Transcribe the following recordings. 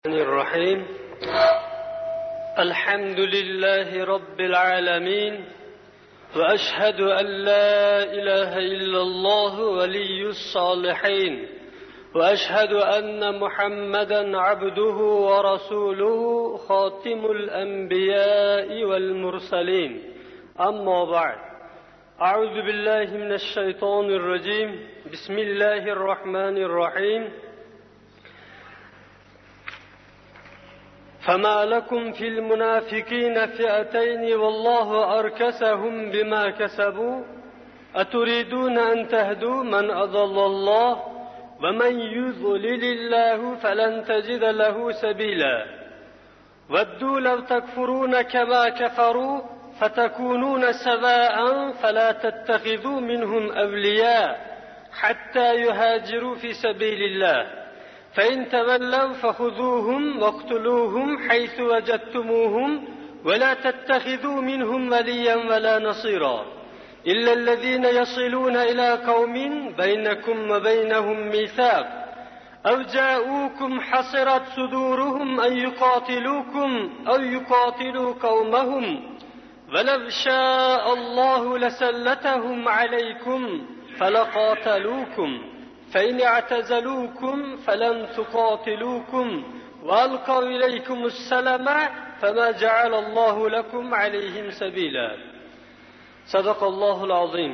الرحيم الحمد لله رب العالمين وأشهد أن لا إله إلا الله ولي الصالحين وأشهد أن محمدا عبده ورسوله خاتم الأنبياء والمرسلين أما بعد أعوذ بالله من الشيطان الرجيم بسم الله الرحمن الرحيم فما لكم في المنافقين فئتين والله أركسهم بما كسبوا أتريدون أن تهدوا من أضل الله ومن يضلل الله فلن تجد له سبيلا ودوا لو تكفرون كما كفروا فتكونون سواء فلا تتخذوا منهم أولياء حتى يهاجروا في سبيل الله فإن تولوا فخذوهم واقتلوهم حيث وجدتموهم ولا تتخذوا منهم وليا ولا نصيرا إلا الذين يصلون إلى قوم بينكم وبينهم ميثاق أو جاءوكم حصرت صدورهم أن يقاتلوكم أو يقاتلوا قومهم ولو شاء الله لسلتهم عليكم فلقاتلوكم فإن اعتزلوكم فلم تقاتلوكم وألقوا إليكم السلام فما جعل الله لكم عليهم سبيلا صدق الله العظيم.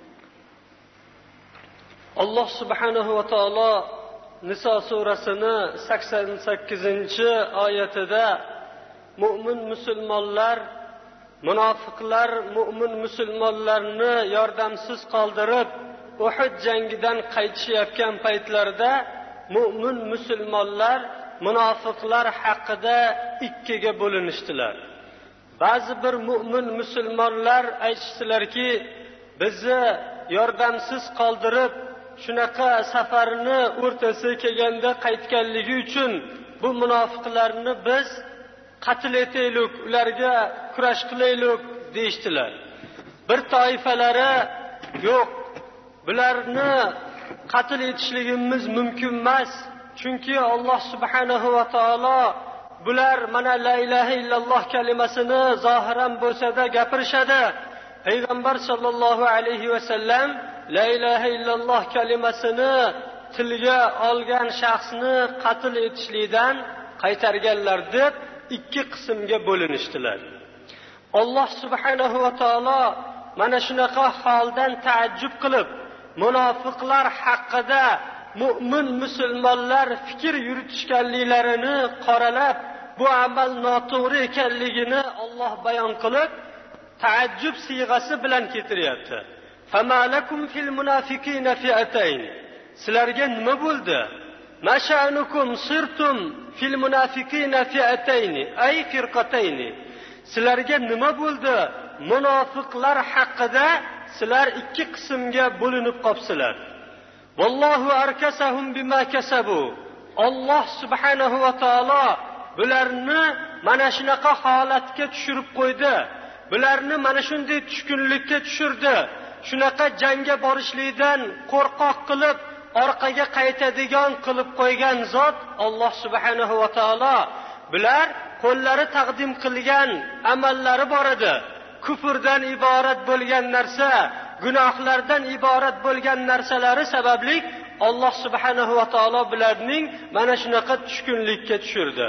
Allah subhanahu va taolo Niso surasining 88-oyatida mu'min musulmonlar munofiqlar mu'min musulmonlarni yordamsiz qoldirib Uhud jangidan qaytishayotgan paytlarida mu'min musulmonlar munofiqlar haqida ikkiga bo'linishdilar. Ba'zi bir mu'min musulmonlar aytishdilarki, bizni yordamsiz qoldirib, shunaqa safarni o'rtasi kelganda qaytganligi uchun bu munofiqlarni biz qatl etaylik, ularga kurash qilaylik deyishdilar. Bir toifalari yo'q, bularni qatl etishligimiz mumkin emas. Chunki Alloh subhanahu va taolo bular mana la ilaha illalloh kalimasini zohiran bo'lsa-da gapirishadi. Payg'ambar sollallohu alayhi va sallam la ilaha illalloh kalimasini tilga olgan shaxsni qatl etishlikdan qaytarganlar deb ikki qismga bo'linishdilar. Alloh subhanahu va taolo mana shunaqa holdan taajjub qilib munofiqlar haqida mu'min musulmonlar fikr yuritishganliklarini qoralab bu amal noto'g'ri ekanligini Alloh bayon qilib taajjub siyg'asi bilan keltiryapti. Famalakum fil munafiqina fi'atayn. Sizlarga nima bo'ldi? Masha'nukum sirtum fil munafiqina fi'atayn ay firqatayn. Sizlarga nima bo'ldi? Munofiqlar haqida sizlar ikki qismga bo'linib qopsizlar. Vallohu arkasahum bima kasabu. Alloh subhanahu va taolo bularni mana shunaqa holatga tushirib qo'ydi. Bularni mana shunday tushkunlikka tushirdi. Shunaqa jangga borishlikdan qo'rqoq qilib, orqaga qaytadigan qilib qo'ygan zot Alloh subhanahu va taolo bular qo'llari taqdim qilgan amallari bor edi. Kufrdan iborat bo'lgan narsa, gunohlardan iborat bo'lgan narsalari sababli Alloh subhanahu va taolo bularning mana shunaqa tushkunlikka tushirdi.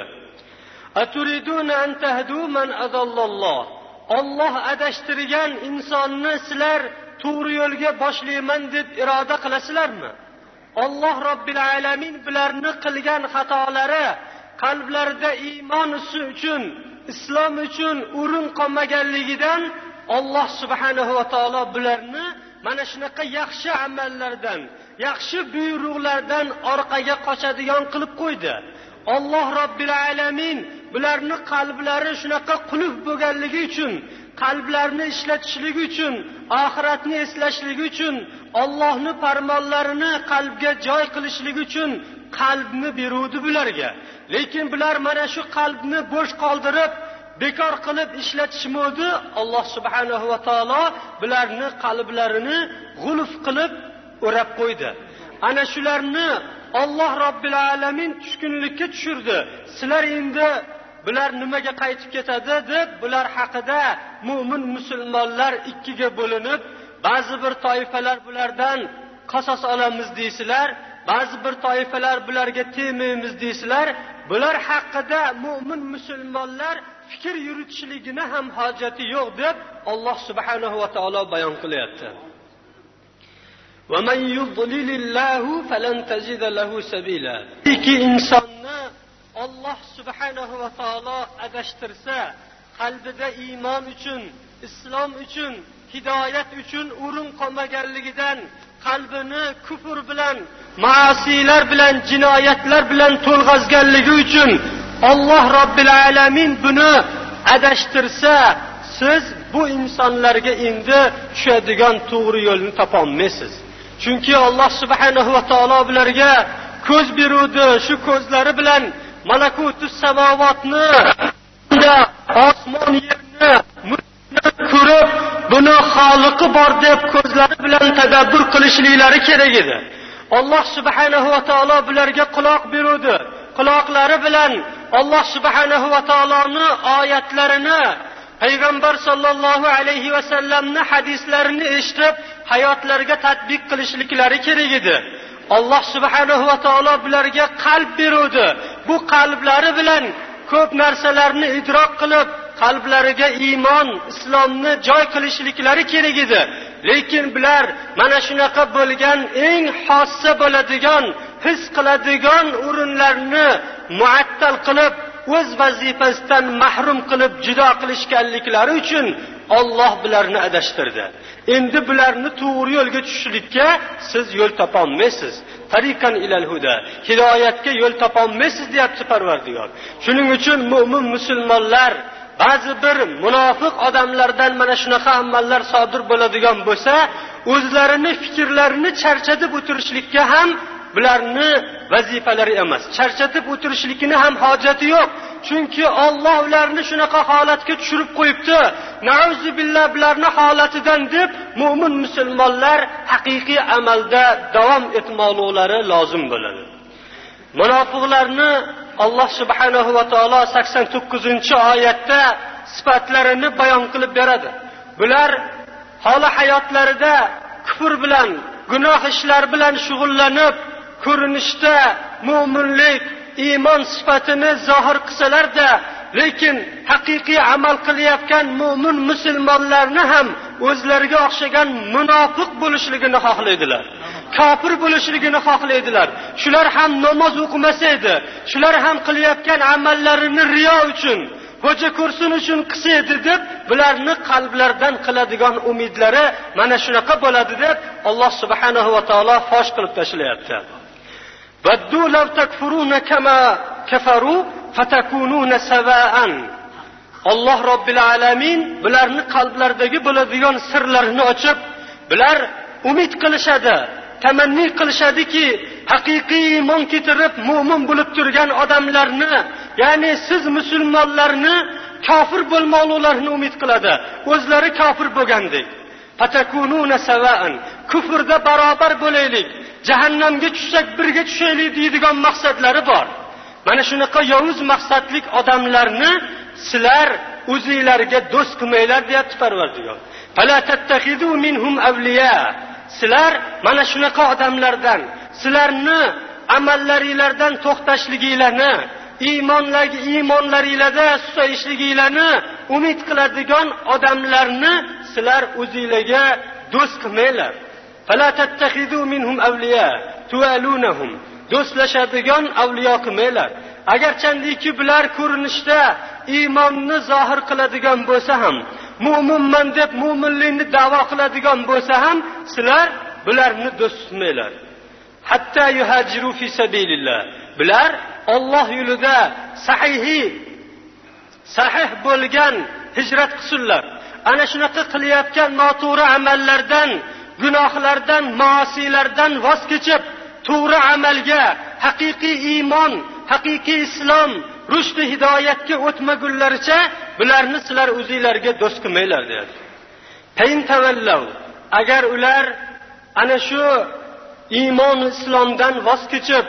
Aturiduna an tahdu man adallalloh. Alloh adashtirgan insonni sizlar to'g'ri yo'lga boshlayman deb iroda qilasizlarmi? Alloh robbil alamin bularni qilgan xatolari qalblarida iymon uchun islom uchun o'rin qolmaganligidan Alloh subhanahu va taolo bularni mana shunaqa yaxshi amallardan, yaxshi buyruqlardan orqaga qochadigan qilib qo'ydi. Alloh robbil alamin bularni qalblari shunaqa qulf bo'lganligi uchun, qalblarini ishlatishligi uchun, oxiratni eslashligi uchun, Allohning farmonlarini qalbga joy qilishligi uchun qalbni beruvdi bularga. Lekin bular mana shu qalbni bo'sh qoldirib, bekor qilib ishlatishmadi. Alloh subhanahu va taolo bularni qalblarini g'ulf qilib o'rab qo'ydi. Ana shularni Alloh Robbil alamin tushkunlikka tushirdi. Sizlar endi bular nimaga qaytib ketadi deb bular haqida mu'min musulmonlar ikkiga bo'linib, ba'zi bir toifalar bulardan qasos olamiz deysizlar, ba'zi bir toifalar bularga tegmaymiz deysizlar. Bular haqida mu'min musulmonlar fikr yuritishligini ham hojati yo'q deb Alloh subhanahu va taolo bayon qilyapti. Va man yudlilillahu falan tajida lahu sabila. Ikki insonni Alloh subhanahu va taolo adashtirsa, qalbida iymon uchun, islom uchun, hidoyat uchun o'rin qolmaganligidan, qalbini kufr bilan, ma'asiyalar bilan, jinoyatlar bilan to'lg'azganligi uchun Alloh Robbil alamin buni adashtirsa, siz bu insonlarga endi tushadigan to'g'ri yo'lni topa olmaysiz. Chunki Alloh subhanahu va taolo bularga ko'z beruvdi, shu ko'zlari bilan malakutus samavotni, osmon yerni ko'rib, buni xoliqi bor deb ko'zlari bilan tadabbur qilishliklari kerak edi. Alloh subhanahu va taolo bularga quloq beruvdi. Quloqlari bilan Alloh subhanahu va taoloning oyatlarini, payg'ambar sollallohu alayhi va sallamning hadislarini eshitib, hayotlariga tatbiq qilishliklari kerak edi. Alloh subhanahu va taolo bularga qalb beruvdi. Bu qalblari bilan ko'p narsalarni idrok qilib, qalblariga iymon, islomni joy qilishliklari kerak edi. Lekin bular mana shunaqa bo'lgan eng xossa bo'ladigan, his qiladigan o'rinlarni muattal qilib, o'z vazifasidan mahrum qilib judo qilishganliklari uchun Alloh bularni adashtirdi. Endi bularni to'g'ri yo'lga tushishlikka siz yo'l topa olmaysiz. Tariqan ilal huda, hidoyatga yo'l topa olmaysiz deyapti Parvardigor. Shuning uchun mu'min musulmonlar ba'zi bir munofiq odamlardan mana shunaqa amallar sodir bo'ladigan bo'lsa, o'zlarini fikrlarini charchatib o'tirishlikka ham bularni vazifalari emas. Charchatib o'tirishlikini ham hojati yo'q. Chunki Alloh ularni shunaqa holatga tushirib qo'yibdi. Nauzu billah bularni holatidan deb mu'min musulmonlar haqiqiy amalda davom etmoqlari lozim bo'ladi. Munofiqlarni Alloh subhanahu va taolo 89-oyatda sifatlarini bayon qilib beradi. Bular holi hayotlarida kufr bilan, gunoh ishlar bilan shug'ullanib, ko'rinishda mu'minlik, iymon sifatini zohir qilsalar-da, lekin haqiqiy amal qilayotgan mu'min musulmonlarni ham o'zlariga o'xshagan munofiq bo'lishligini xohlaydilar. Kofir bo'lishligini xohlaydilar. Shular ham namoz o'qimasa edi, shular ham qilayotgan amallarini riyo uchun, hoja ko'rsin uchun qilsa edi deb, bularni qalblaridan qiladigan umidlari mana shunaqa bo'ladi deb Alloh subhanahu va taolo fosh qilib tashlayapti. Vaddu law takfuruna kama kafaru fatakununa sawa'an. Alloh Robbil alamin bularni qalblaridagi bo'ladigan sirlarini ochib, bular umid qilishadi, tamanni qilishadiki, haqiqiy iymon keltirib mu'min bo'lib turgan odamlarni, ya'ni siz musulmonlarni kofir bo'lmoqliklarini umid qiladi. O'zlari kofir bo'lgandek. Fatakununa sawa'an. Kufrda barobar bo'laylik, jahannamga tushsak birga tushaylik deydigan maqsadlari bor. Mana shunaqa yovuz maqsadlik odamlarni sizlar o'zingizlarga do'st qilmanglar deyapti Parvardigor. Fala tattakhidu minhum awliya. Sizlar mana shunaqa odamlardan, sizlarni amallaringizlardan to'xtashliginglarni, iymonlaringizda susayishliginglarni umid qiladigan odamlarni sizlar o'zingizlarga do'st qilmanglar. Fala tattakhidu minhum awliya tualunhum. Do'stlashadigan avliyo qilmanglar. Agarchandiki bular ko'rinishda iymonni zohir qiladigan bo'lsa ham, mu'minman deb mu'minlikni da'vo qiladigan bo'lsa ham, sizlar bularni do'st tutmanglar. Hatta yuhajiru fi sabilillah. Bular Alloh yo'lida sahih bo'lgan hijrat qilsinlar. Ana shunaqa qilayotgan noto'g'ri amallardan, gunohlardan, ma'asiyalardan voz kechib, to'g'ri amalga, haqiqiy iymon, haqiqiy islom, rushd hidoyatga o'tmagunlaricha bularni sizlar o'zingizlarga do'st qilmanglar deydi. Tayin tavallav. Agar ular ana shu iymon islomdan voz kechib,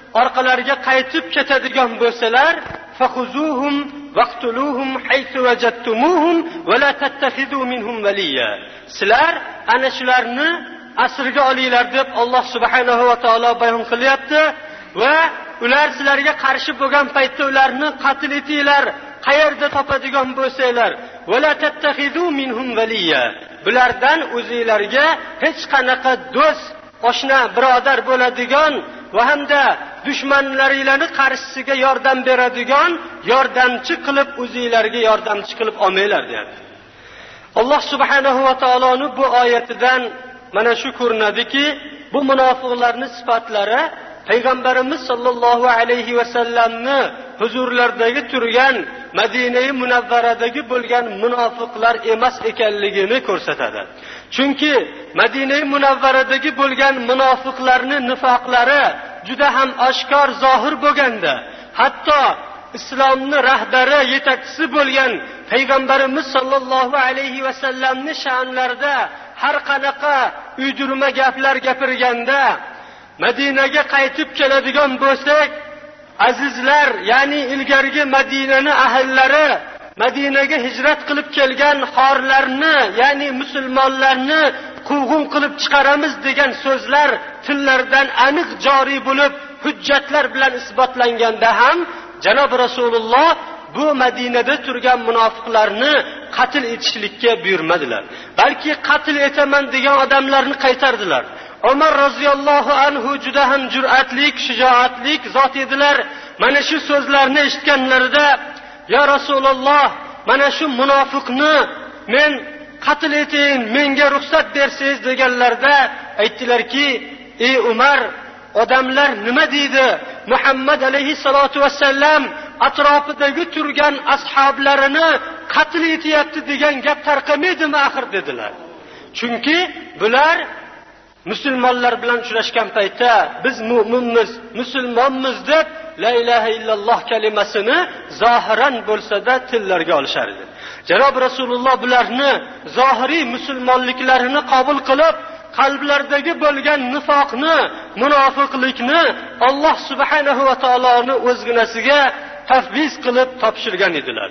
orqalariga qaytib ketadigan bo'lsalar, fakhuzuhum vaqtuluhum haythu wajadtumuhum va la tattakhidu minhum waliya. Sizlar ana shularni asirga olinglar deb Alloh subhanahu va taolo bayon qilyapti va ular sizlarga qarshi bo'lgan paytda ularni qatl etinglar. Qayerda topadigan bo'lsanglar, va la tattakhidu minhum waliya. Bulardan o'zingizlarga hech qanaqa do'st, oshna, birodar bo'ladigan va hamda dushmanlaringlarni qarshisiga yordam beradigan yordamchi qilib o'zingizlarga yordamchi qilib olmanglar deyapti. Alloh subhanahu va taoloning bu oyatidan mana shu ko'rinadiki, bu munofiqlarning sifatlari Payg'ambarimiz sollallohu alayhi va sallamni huzurlaridagi turgan Madina-i Munavvaradagi bo'lgan munofiqlar emas ekanligini ko'rsatadi. Chunki Madina-i Munavvaradagi bo'lgan munofiqlarning nifoqlari juda ham oshkor, zohir bo'lganda, hatto islomning rahbari, yetakchisi bo'lgan Payg'ambarimiz sollallohu alayhi va sallamning sha'nlarida har qanaqa uydirma gaplar gapirganda, Madinaga qaytib keladigan bo'lsak, azizlar, ya'ni ilgarigi Madinaning ahllari, Madinaga hijrat qilib kelgan xorlarni, ya'ni musulmonlarni quvg'in qilib chiqaramiz degan so'zlar tillardan aniq joriy bo'lib, hujjatlar bilan isbotlanganda ham Janob Rasululloh bu Madinada turgan munofiqlarni qatl etishlikka buyurmadilar. Balki qatl etaman degan odamlarni qaytardilar. Umar roziyallohu anhu juda ham jur'atlik, shijoatlik zot edilar. Mana shu so'zlarni eshitganlarida, "Ya Rasululloh, mana shu munofiqni men qatl etayin, menga ruxsat bersangiz" deganlarda aytdilarki, "Ey Umar, odamlar nima deydi? Muhammad alayhisolatu vasallam atrofidagi turgan ashoblarini qatl etyapti degan gap tarqamaydimi axir?" dedilar. Chunki bular musulmonlar bilan uchrashgan paytda biz mu'minmiz, musulmonmiz deb la ilaha illalloh kalimasini zohiran bo'lsa-da tillarga olishar edi. Janob Rasululloh bularni zohiriy musulmonliklarini qabul qilib, qalblaridagi bo'lgan nifoqni, munofiqlikni Alloh subhanahu va taoloning o'zginasiga tafviz qilib topshirgan edilar.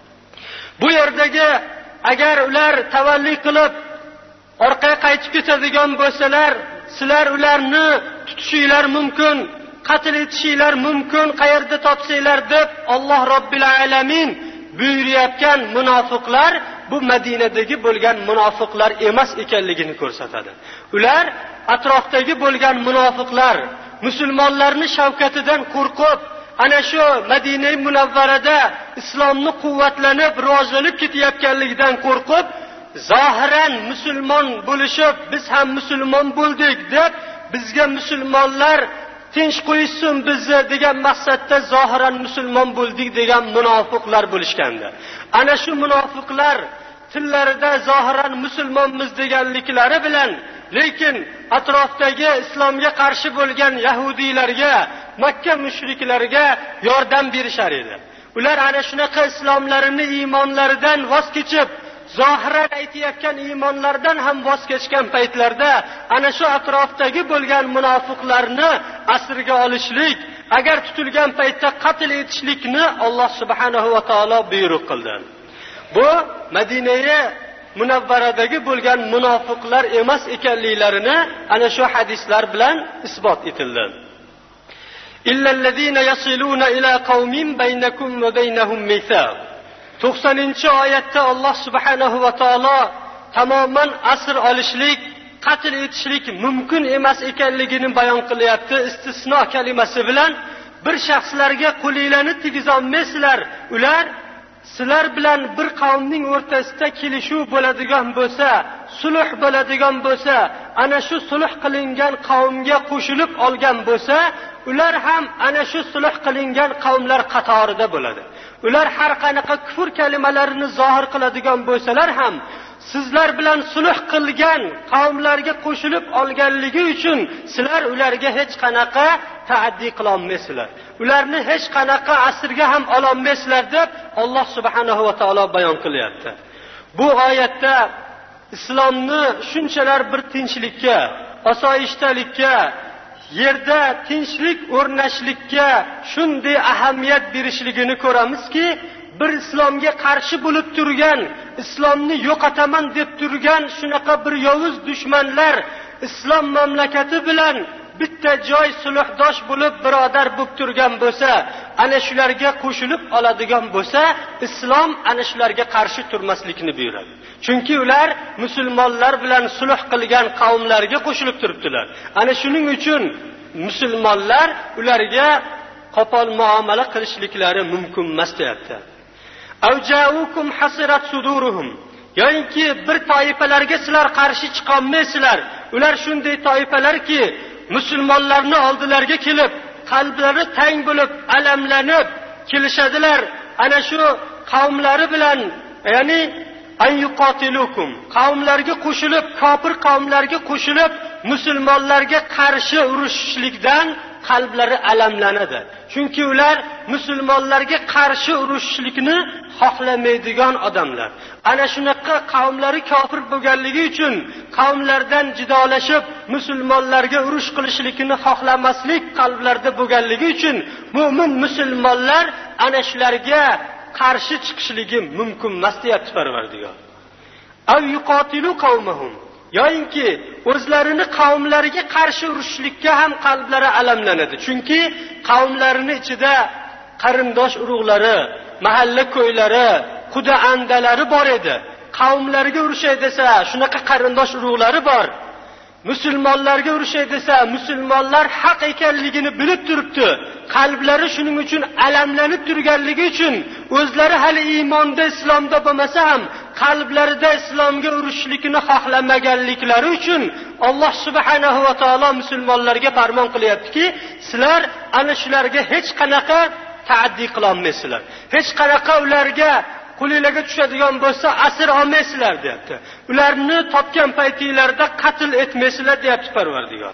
Bu yerdagi agar ular tavalli qilib orqaga qaytib ketadigan bo'lsalar, sizlar ularni tutishinglar mumkin, qatl etishinglar mumkin, qayerda topsanglar deb Alloh Robbil alamin buyurayotgan munofiqlar bu Madinadagi bo'lgan munofiqlar emas ekanligini ko'rsatadi. Ular atrofdagi bo'lgan munofiqlar musulmonlarning shavkatidan qo'rqib, ana shu Madina-i Munavvarada islomni quvvatlanib, rivojlanib ketayotganligidan qo'rqib, zohiran musulmon bo'lishib, biz ham musulmon bo'ldik deb, bizga musulmonlar tinch qo'ysin bizni degan maqsadda zohiran musulmon bo'ldik degan munofiqlar bo'lishgandi. Ana shu munofiqlar tillarida zohiran musulmonmiz deganliklari bilan, lekin atrofdagi islomga qarshi bo'lgan yahudiylarga, Makka mushriklariga yordam berishar edi. Ular ana shunaqa islomlarini, iymonlaridan voz kechib, zohiran aytayotgan iymonlardan ham voz kechgan paytlarda ana shu atrofdagi bo'lgan munofiqlarni asirga olishlik, agar tutilgan paytda qatl etishlikni Alloh subhanahu va taolo buyruq qildi. Bu Madinaga Munavvaradagi bo'lgan munofiqlar emas ekanliklarini ana shu hadislar bilan isbot etildi. Illallazina yasiluna ila qaumin baynakum va baynahum mithaq. 90-oyatda Alloh subhanahu va taolo tamoman asir olishlik, qatl etishlik mumkin emas ekanligini bayon qilyapti. Istisno kalimasi bilan bir shaxslarga qo'linglarni tegizolmaysizlar. Ular sizlar bilan bir qavmning o'rtasida kelishuv bo'ladigan bo'lsa, sulh bo'ladigan bo'lsa, ana shu sulh qilingan qavmga qo'shilib olgan bo'lsa, ular ham ana shu sulh qilingan qavmlar qatorida bo'ladi. Ular har qanaqa kufr kalimalarini zohir qiladigan bo'lsalar ham, sizlar bilan sulh qilgan qavmlarga qo'shilib olganligi uchun sizlar ularga hech qanaqa ta'addi qila olmaysizlar. Ularni hech qanaqa asirga ham ola olmaysizlar deb Alloh subhanahu va taolo bayon qilyapti. Bu oyatda islomni shunchalar bir tinchlikka, osoyishtalikka, yerda tinchlik o'rnashlikka shunday ahamiyat berishligini ko'ramizki, bir islomga qarshi bo'lib turgan, islomni yo'qotaman deb turgan shunaqa bir yovuz dushmanlar islom mamlakati bilan bitta joy sulhdosh bo'lib birodar bo'lib turgan bo'lsa, ana shularga qo'shilib oladigan bo'lsa, islom ana shularga qarshi turmaslikni buyuradi. Chunki ular musulmonlar bilan sulh qilgan qavmlarga qo'shilib turibdilar. Ana shuning uchun musulmonlar ularga qo'pol muomala qilishliklari mumkin emas deyapti. Avja'ukum hasirat suduruhum. Yo'inki bir toifalarga sizlar qarshi chiqa olmaysizlar. Ular shunday toifalarki, musulmonlarni oldilariga kelib, qalblari tang bo'lib, alamlanib kelishadilar. Ana shu qavmlari bilan, ya'ni ayyuqatilukum, qavmlarga qo'shilib, kofir qavmlarga qo'shilib, musulmonlarga qarshi urushishlikdan qalblari alamlanadi. Chunki ular musulmonlarga qarshi urushishlikni xohlamaydigan odamlar. Ana shunaqa qavmlari kofir bo'lganligi uchun qavmlardan jidolashib musulmonlarga urush qilishlikni xohlamaslik qalblarida bo'lganligi uchun mu'min musulmonlar ana shularga qarshi chiqishligi mumkin emas deyapti Parvardigor. Aw yuqatilu qawmahum, yoinki o'zlarini qavmlariga qarshi urushlikka ham qalblari alamlanadi. Chunki qavmlarining ichida qarindosh urug'lari, mahalla ko'ylari, quda andalari bor edi. Qavmlariga urushay desa, shunaqa qarindosh urug'lari bor. Musulmonlarga urushay desa, musulmonlar haq ekanligini bilib turibdi. Qalblari shuning uchun alamlanib turganligi uchun o'zlari hali iymonda, islomda bo'lmasa ham qalblarida islomga urushlikni xohlamaganliklari uchun Alloh subhanahu va taolo musulmonlarga farmon qilyaptiki, sizlar ana shularga hech qanaqa ta'addi qila olmaysizlar. Hech qanaqa ularga qo'lingizga tushadigan bo'lsa asir olmaysizlar deyapti. Ularni topgan paytingizda qatl etmaysizlar deyapti Parvardigor.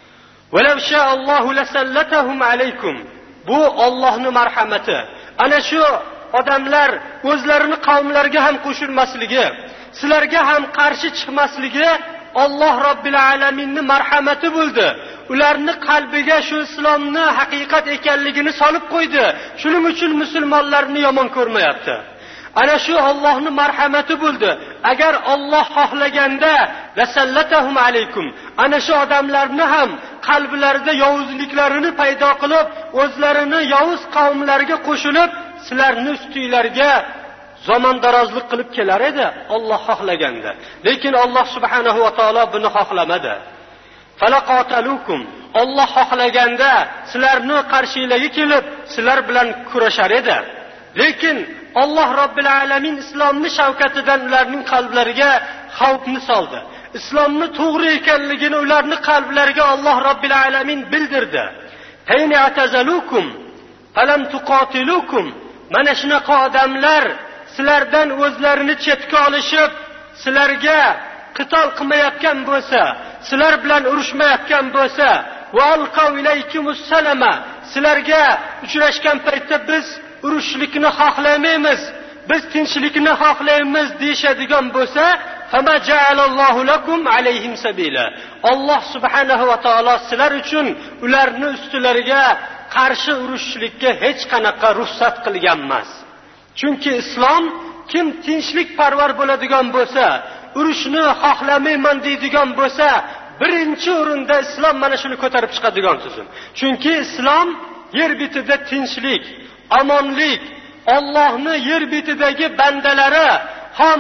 Walau sha'allohu lasallatahum alaykum. Bu Allohning marhamati. Ana shu odamlar o'zlarini qavmlariga ham qo'shilmasligi, sizlarga ham qarshi chiqmasligi Alloh Robbil alaminning marhamati bo'ldi. Ularni qalbiga shu islomni haqiqat ekanligini solib qo'ydi. Shuning uchun musulmonlarni yomon ko'rmayapti. Ana shu Allohning marhamati bo'ldi. Agar Alloh xohlaganda lasallatahum alaykum, ana shu odamlarni ham qalblarida yovuzliklarini paydo qilib, o'zlarini yovuz qavmlarga qo'shilib, sizlarni ustinglarga zaman darozlik qilib kelar edi Alloh xohlaganda. Lekin Alloh subhanahu va taolo buni xohlamadi. Falaqatalukum, Alloh xohlaganda sizlarni qarshilariga kelib, sizlar bilan kurashar edi. Lekin Alloh Robbil alamin islomning shavkatidan ularning qalblariga xavfni soldi. Islomni to'g'ri ekanligini ularning qalblariga Alloh Robbil alamin bildirdi. Hayni atazalukum falam tuqatilukum. Mana shunaqa odamlar sizlardan o'zlarini chetga olishib, sizlarga qitol qilmayotgan bo'lsa, sizlar bilan urushmayotgan bo'lsa, va alqaw ilaykumus salama, sizlarga uchrashgan paytda biz urushlikni xohlamaymiz, biz tinchlikni xohlaymiz deyshadigan bo'lsa, fama ja'alallohu lakum alayhim sabila. Alloh subhanahu va taolo sizlar uchun ularni ustilariga qarshi urushlikka hech qanaqa ruxsat qilgan emas. Chunki islom kim tinchlik parvar bo'ladigan bo'lsa, urushni xohlamayman deydigan bo'lsa, birinchi o'rinda islom mana shuni ko'tarib chiqadigan tuzum. Chunki islom yer betida tinchlik, amonlik, Allohning yer betidagi bandalari, ha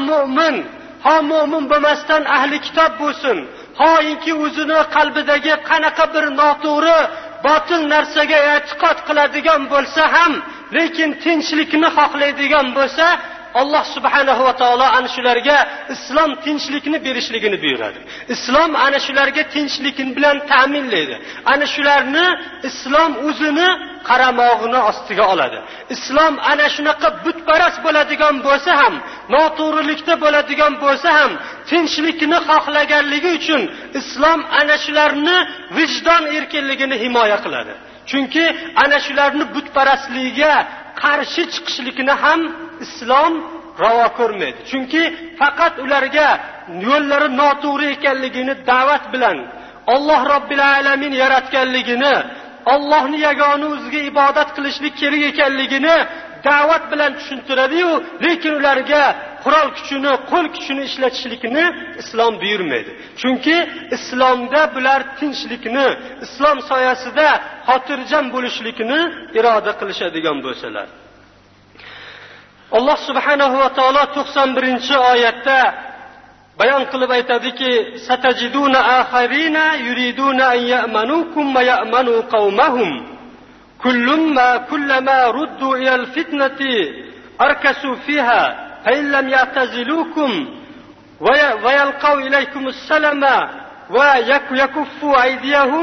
mu'min bo'lmasdan ahli kitob bo'lsin, hoinki o'zini qalbidagi qanaqa bir noto'g'ri, botil narsaga e'tiqod qiladigan bo'lsa ham, lekin tinchlikni xohlaydigan bo'lsa, Alloh subhanahu va taolo ana shularga islom tinchlikni berishligini buyuradi. Islom ana shularga tinchlik bilan ta'minlaydi. Ana shularni islom o'zini qaramog'ini ostiga oladi. Islom ana shunaqa butparast bo'ladigan bo'lsa ham, noto'g'rilikda bo'ladigan bo'lsa ham, tinchlikni xohlaganligi uchun islom ana shularni vijdon erkinligini himoya qiladi. Chunki ana shularni butparastligiga qarshi chiqishlikni ham islom ravo ko'rmaydi. Chunki faqat ularga yo'llari noto'g'ri ekanligini da'vat bilan, Alloh Robbil alamin yaratganligini, Allohning yagona o'ziga ibodat qilishlik kerak ekanligini da'vat bilan tushuntiradi-yu, lekin ularga qurol kuchini, qo'l kuchini ishlatishlikni islom buyurmaydi. Chunki islomda bular tinchlikni, islom soyasida xotirjam bo'lishlikni iroda qilishadigan bo'lsalar. Alloh subhanahu va taolo 91-oyatda bayon qilib aytadiki, satajiduna akharina yuriduna an ya'manukum wa ya'manu qaumahum kullama ruddu ila al-fitnati arkasu fiha fa in lam ya'tazilukum wa yalqaw ilaykum as-salama wa yakuffu aydiyahum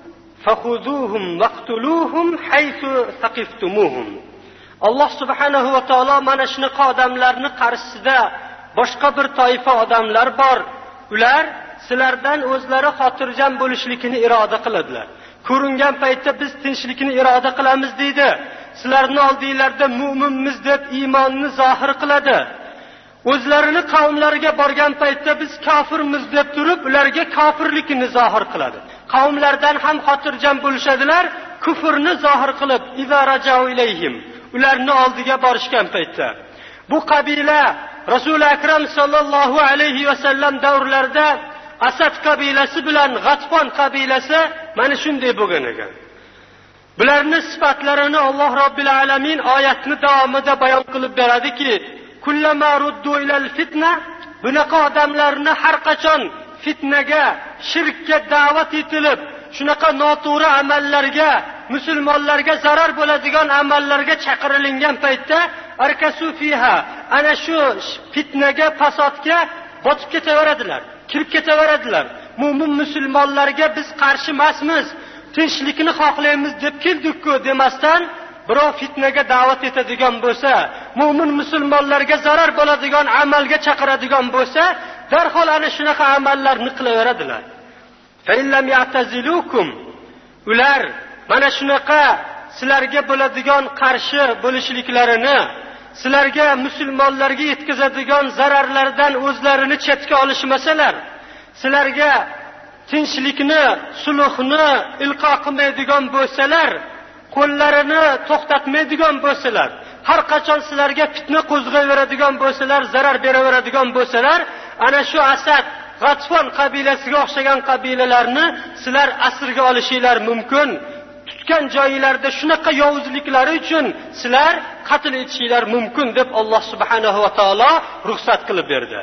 fakhuduhum waqtuluhum haythu thaqiftumuhum. Alloh subhanahu va taolo mana shunaqa odamlarni qarshisida boshqa bir toifa odamlar bor. Ular sizlardan o'zlari xotirjam bo'lishlikni iroda qiladilar. Ko'ringan paytda biz tinchlikni iroda qilamiz deydi. Sizlarning oldinglarda mu'minmiz deb iymonni zohir qiladi. O'zlarini qavmlariga borgan paytda biz kofirmiz deb turib, ularga kofirlikni zohir qiladi. Qavmlardan ham xotirjam bo'lishadilar, kufrni zohir qilib, iza rajau ilayhim. Ularni oldiga borishgan paytda bu qabila Rasul akram sallallohu alayhi va sallam davrlarida Asad qabilasi bilan G'atfon qabilasi mana shunday bo'lgan ekan. Bularning sifatlarini Alloh Robbil alamin oyatni davomida bayon qilib beradiki, kullama ruddu ilal fitna, bunaqa odamlarni har qachon fitnaga, shirkka da'vat etilib, shunaqa noto'g'ri amallarga, musulmonlarga zarar bo'ladigan amallarga chaqirilgan paytda arkasu fiha, ana shu fitnaga, fasodga botib ketaveradilar, kirib ketaveradilar. Mo'min musulmonlarga biz qarshi emasmiz, tinchlikni xohlaymiz deb keldik-ku demasdan, birov fitnaga da'vat etadigan bo'lsa, mo'min musulmonlarga zarar bo'ladigan amalga chaqiradigan bo'lsa, darhol ana shunaqa amallarni qilaveradilar. Fa illam ya'tazilukum, ular mana shunaqa sizlarga bo'ladigan qarshi bo'lishliklarini, sizlarga musulmonlarga yetkazadigan zararlardan o'zlarini chetga olishmasalar, sizlarga tinchlikni, sulhni ilqo qilmaydigan bo'lsalar, qo'llarini to'xtatmaydigan bo'lsalar, har qachon sizlarga fitna qo'zg'ayveradigan bo'lsalar, zarar beraveradigan bo'lsalar, ana shu Asad, G'atfon qabilasiga o'xshagan qabilalarni sizlar asirga olishinglar mumkin. Tutgan joylarda shunaqa yovuzliklari uchun sizlar qatl etishinglar mumkin deb Alloh subhanahu va taolo ruxsat qilib berdi.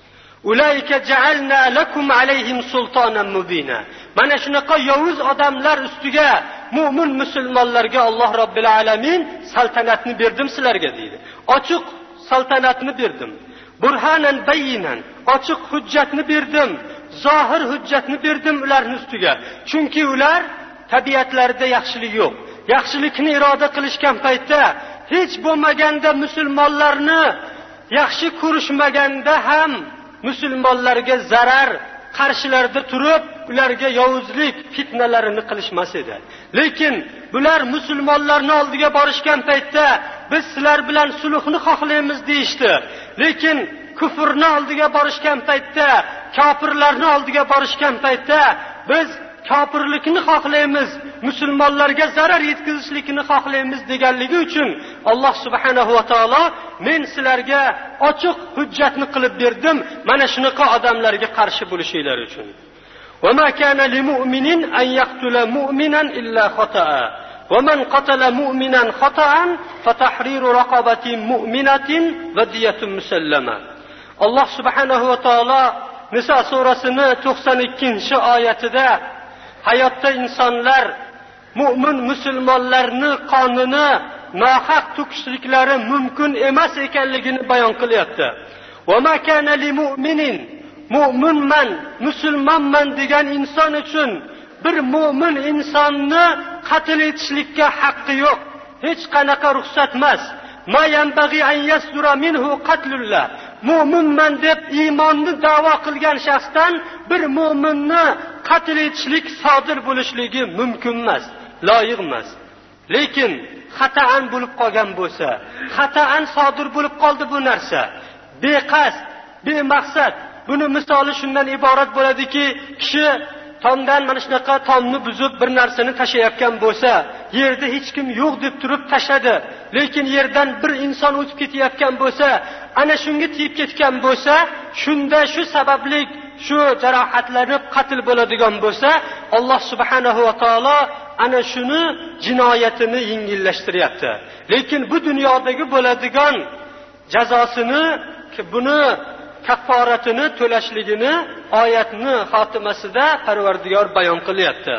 Ulayka ja'alna lakum alayhim sultonan mubina. Mana shunaqa yovuz odamlar ustiga mu'min musulmonlarga Alloh Robbil alamin saltanatni berdim sizlarga deydi. Ochiq saltanatni berdim. Burhanan bayyinan, ochiq hujjatni berdim. Zohir hujjatni berdim ularning ustiga. Chunki ular tabiatlarida yaxshilik yo'q. Yaxshilikni iroda qilishgan paytda hech bo'lmaganda musulmonlarni yaxshi ko'rishmaganda ham musulmonlarga zarar qarshilarida turib, ularga yovuzlik fitnalarini qilishmas edi. Lekin bular musulmonlarning oldiga borishgan paytda biz sizlar bilan sulhni xohlaymiz deyishdi. Lekin kufrni oldiga borishgan paytda, kofirlarning oldiga borishgan paytda biz kofirlikni xohlaymiz, musulmonlarga zarar yetkazishlikni xohlaymiz deganligi uchun Alloh subhanahu va taolo men sizlarga ochiq hujjatni qilib berdim, mana shunaqa odamlarga qarshi bo'lishinglar uchun. Va ma kana lil mu'minin an yaqtula mu'minan illa khata'a. Va man qatala mu'minan khata'an fatahriru raqabatin mu'minatin va diyatun musallama. Alloh subhanahu va taolo Nisa surasini 92-oyatida hayotda insonlar mu'min musulmonlarning qonini nohaq to'kishliklari mumkin emas ekanligini bayon qilyapti. Va ma kana lil mu'minin, mu'minman, musulmonman degan inson uchun bir mu'min insonni qatl etishlikka haqqi yo'q. Hech qanaqa ruxsat emas. Ma yanbaghi an yasdura minhu qatlullah. Mu'minman deb iymonni da'vo qilgan shaxsdan bir mu'minni qatl etishlik sodir bo'lishligi mumkin emas, loyiq emas. Lekin xatoan bo'lib qolgan bo'lsa, xatoan sodir bo'lib qoldi bu narsa, beqasd, bemaqsad. Buni misoli shundan iborat bo'ladiki, kishi tomdan mana shunaqa tomni buzib bir narsani tashlayotgan bo'lsa, yerda hech kim yo'q deb turib tashladi, lekin yerdan bir inson o'tib ketayotgan bo'lsa, ana shunga tegib ketgan bo'lsa, shunda shu sababli shu jarohatlanib qatl bo'ladigan bo'lsa, Alloh subhanahu va taolo ana shuni jinoyatini yengillashtiryapti. Lekin bu dunyodagi bo'ladigan jazosini, buni kafforatini to'lashligini oyatni xotimasida Parvardigor bayon qilyapti.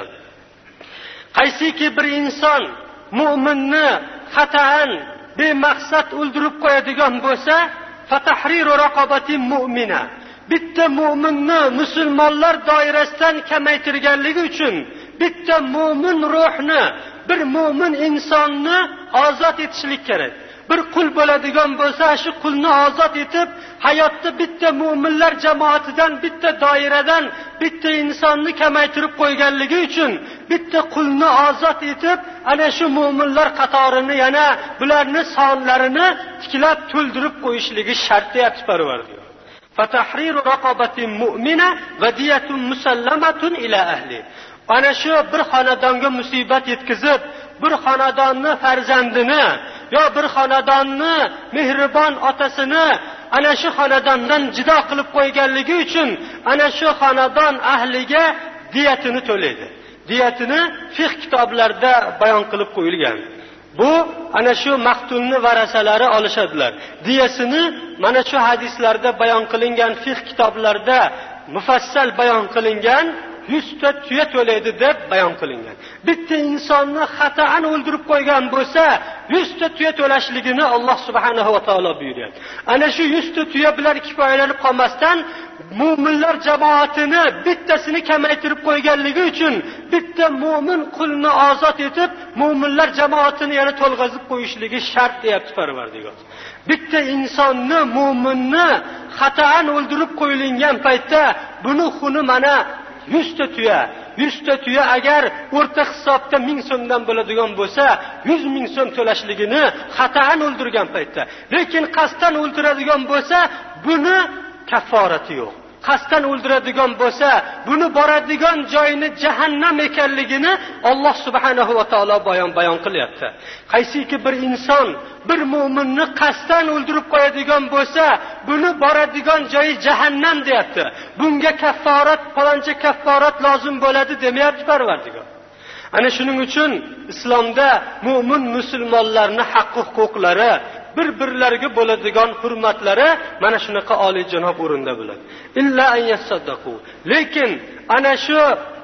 Qaysiki bir inson mu'minni xatoan bemaqsad o'ldirib qo'yadigan bo'lsa, fatahriru raqabatin mu'mina, bitta mu'minni musulmonlar doirasidan kamaytirganligi uchun bitta mu'min ruhni, bir mu'min insonni ozod etishlik kerak. Bir qul bo'ladigan bo'lsa, shu qulni ozod etib, hayotda bitta mu'minlar jamoatidan, bitta doiradan bitta insonni kamaytirib qo'yganligi uchun bitta qulni ozod etib, ana shu mu'minlar qatorini, yana bularni sonlarini tiklab to'ldirib qo'yishligi shart deyapti Parvardigor. Fatahriru raqabatin mu'mina va diyatun musallamatun ila ahli. Ana shu bir xonadonga musibat yetkazib, bir xonadonni farzandini yo bir xonadonni mehribon otasini ana shu xonadondan jido qilib qo'yganligi uchun ana shu xonadon ahliga diyatini to'laydi. Diyatini fiqh kitoblarida bayon qilib qo'yilgan. Bu ana shu maqtulni varasalari olishadilar. Diyasini mana shu hadislarda bayon qilingan, fiqh kitoblarida mufassal bayon qilingan 100 ta tuya to'laydi deb bayon qilingan. Bitta insonni xatoan o'ldirib qo'ygan bo'lsa, 100 ta tuya to'lashligini Alloh subhanahu va taolo buyuryapti. Ana shu 100 ta tuya bilan kifoyalanib qolmasdan, mu'minlar jamoatini bittasini kamaytirib qo'yganligi uchun bitta mu'min qulni ozod etib, mu'minlar jamoatini yana to'lg'azib qo'yishligi shart deyapti Parvardigor. Bitta insonni, mu'minni xatoan o'ldirib qo'yilgan paytda buni xuni mana 100 ta tuya agar o'rta hisobda 1000 so'mdan bo'ladigan bo'lsa, 100 ming so'm to'lashligini xatoan o'ldirgan paytda. Lekin qasddan o'ldiradigan bo'lsa, buni kafforati yo'q. Qasddan o'ldiradigan bo'lsa, buni boradigan joyini jahannam ekanligini Alloh subhanahu va taolo bayon qilyapti. Qaysiki bir inson bir mu'minni qasddan o'ldirib qo'yadigan bo'lsa, buni boradigan joyi jahannam deyapti. Bunga kafforat, faloncha kafforat lozim bo'ladi demayapti Parvardigor. Ana shuning uchun islomda mu'min musulmonlarning haq-huquqlari, bir-birlariga bo'ladigan hurmatlari mana shunaqa oliyjanob o'rinda bo'ladi. Illa an yasaddaqu. Lekin ana shu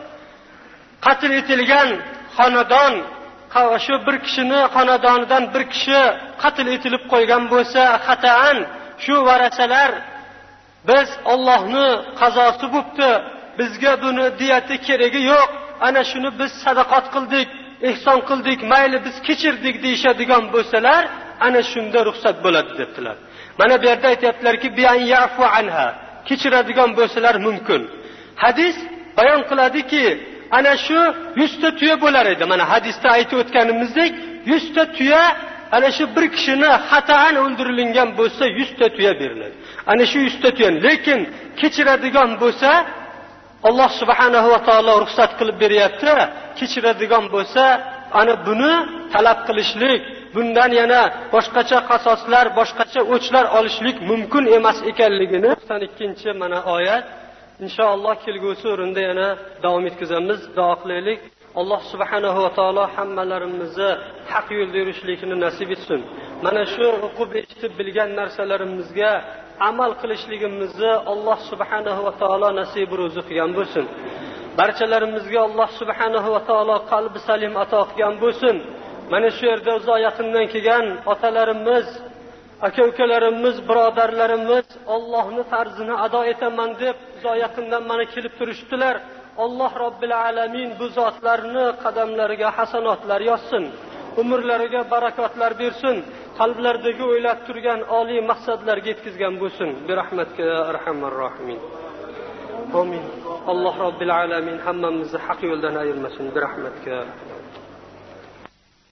qatl etilgan xonadon, shu bir kishini xonadonidan bir kishi qatl etilib qo'ygan bo'lsa, xatoan shu varasalar biz Allohning qazosi bo'pti, bizga buni diyati keragi yo'q, ana shuni biz sadaqat qildik, ihson qildik, mayli biz kechirdik deyshadigan bo'lsalar, ana shunda ruxsat bo'ladi debdilar. Mana bu yerda aytayaptilarki, bi'an ya'fu anha, kechiradigan bo'lsalar mumkin. Hadis bayon qiladiki, ana shu 100 ta tuya bo'lar edi. Mana hadisda aytib o'tganimizdek, 100 ta tuya ana shu bir kishini xatoan o'ldirilgan bo'lsa 100 ta tuya beriladi. Ana shu 100 ta tuya, lekin kechiradigan bo'lsa Alloh subhanahu va taolo ruxsat qilib beryapti. Kechiradigan bo'lsa, ana buni talab qilishlik, bundan yana boshqacha qasoslar, boshqacha o'chlar olishlik mumkin emas ekanligini 92-chi mana oyat. Inshaalloh kelgusi o'rinda yana davom etkazamiz. Duo qilaylik. Alloh subhanahu va taolo hammalarimizni haq yo'lda yurishlikni nasib etsin. Mana shu o'qib eshitib bilgan narsalarimizga amal qilishligimizni Alloh subhanahu va taolo nasib ro'zi qilgan bo'lsin. Barchalarimizga Alloh subhanahu va taolo qalbi salim ato qilgan bo'lsin. Mana shu yerda uzoq yaqindan kelgan otalarimiz, aka-ukalarimiz, birodarlarimiz Allohning farzini ado etaman deb uzoq yaqindan mana kelib turishdilar. Alloh Robbil alamin bu zotlarni qadamlariga hasanotlar yozsin. Umrlariga barakotlar bersin. Qalblaridagi o'ylab turgan oliy maqsadlarga yetkazgan bo'lsin. Bi rahmatika ya arhamar rohimin. Amin. Alloh Robbil alamin hammamizni haq yo'ldan ayirmasin. Bi rahmatika.